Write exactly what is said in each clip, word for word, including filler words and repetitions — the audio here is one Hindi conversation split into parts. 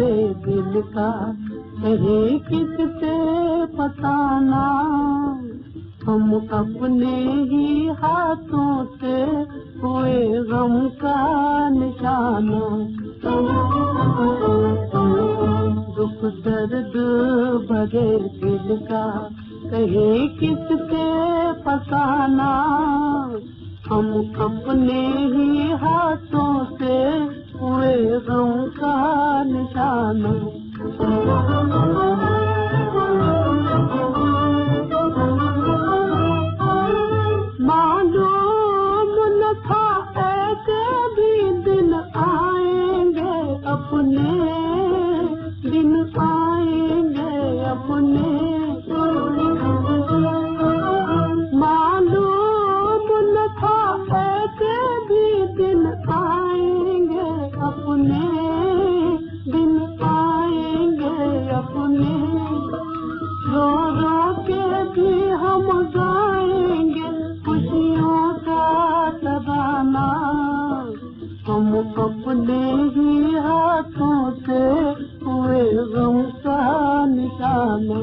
भरे दिल का कहे किससे बताना, हम अपने ही हाथों से हुए गम का निशाना। दुख दर्द भरे दिल का कहे किससे बताना, हम अपने ही हाथों से हुए गम का निशाना। मालूम न था ऐसे भी दिन आएंगे अपने, दिन आएंगे अपने। मालूम न था ऐसे भी दिन आएंगे अपने, दिन आएंगे अपने। रो रो के भी हम गाएंगे खुशियों का तराना, हम अपने ही हाथों से हुए गम का निशाना।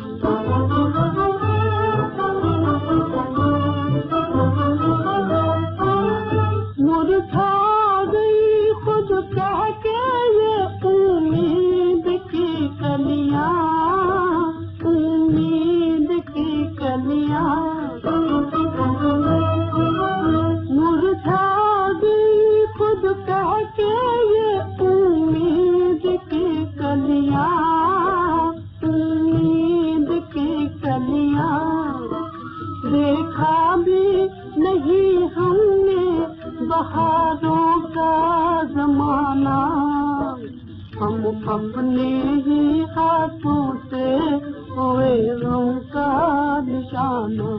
मुरझा गई खुद कह के ये उम्मीद की कलियां, उम्मीद की कलियां। मुरझा गई खुद कह के ये उम्मीद की कलियां, उम्मीद की कलियां। देखा भी नहीं हमने बहारों का जमाना, हम अपने ही हाथों से हुए गम का निशाना।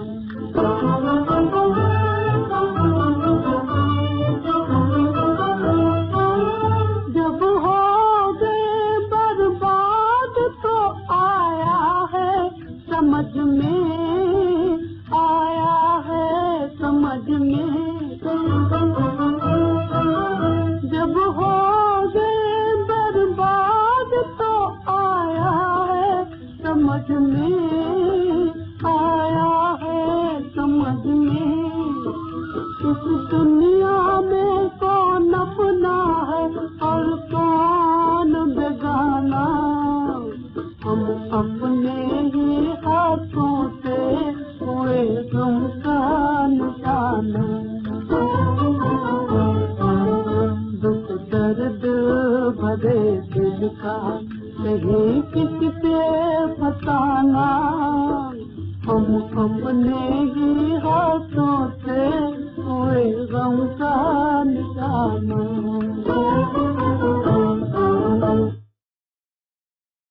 जब हो गए बर्बाद तो आया है समझ में, आया है समझ में। जब हो गए बर्बाद तो आया है समझ में, आया है समझ में। इस दुनिया में कौन अपना है और कौन बेगाना, हम अपने ही हाथों से हुए गम का निशाना। दुख दर्द भरे दिल का कहे किससे बताना, हम अपने ही हाथों से